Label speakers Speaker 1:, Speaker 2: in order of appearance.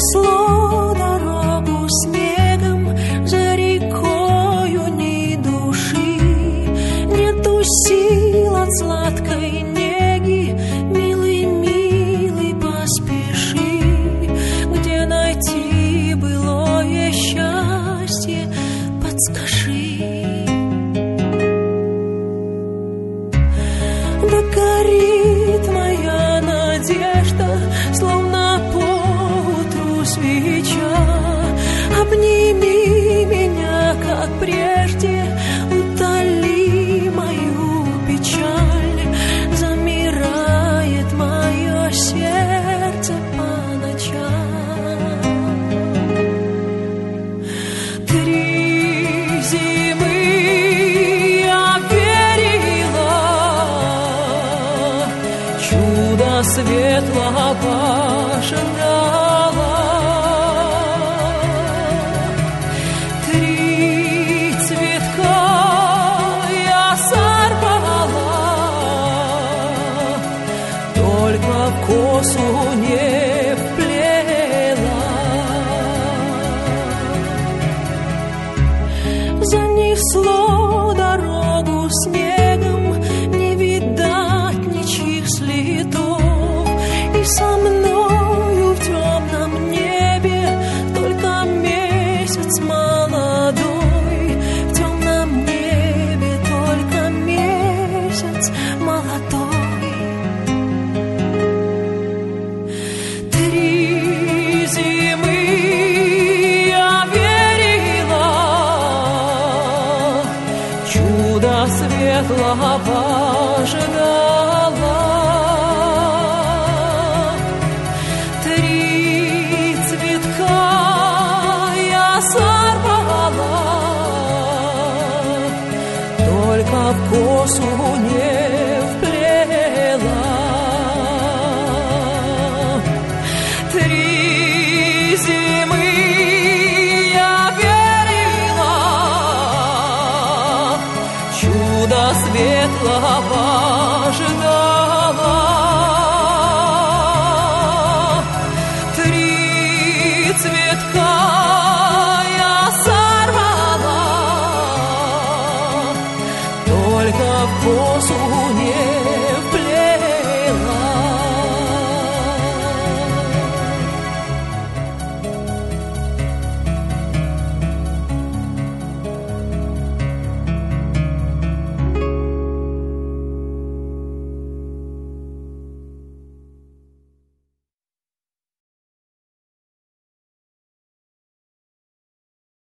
Speaker 1: занесло дорогу снегом, за рекою ни души, нету сил от сладкой неги, милый, милый, поспеши, где найти былое счастье, подскажи. Да горит моя надежда, словно поутру свеча. Обними меня, как прежде, утоли мою печаль. Замирает мое сердце по ночам. 3 зимы я верила, чудо светлого ждала. 3 цветка я сорвала, только в косу не вплела. Занесло дорогу снегом, не видать ничьих следов, и со мною в темном небе только месяц молодой. В темном небе только месяц молодой. 3 зимы я верила, чудо светлого ждала. 3 цветка я сорвала, только в косу не вплела. 3 зимы я верила, чудо светлого ждала. 3 цветка я сорвала, только в косу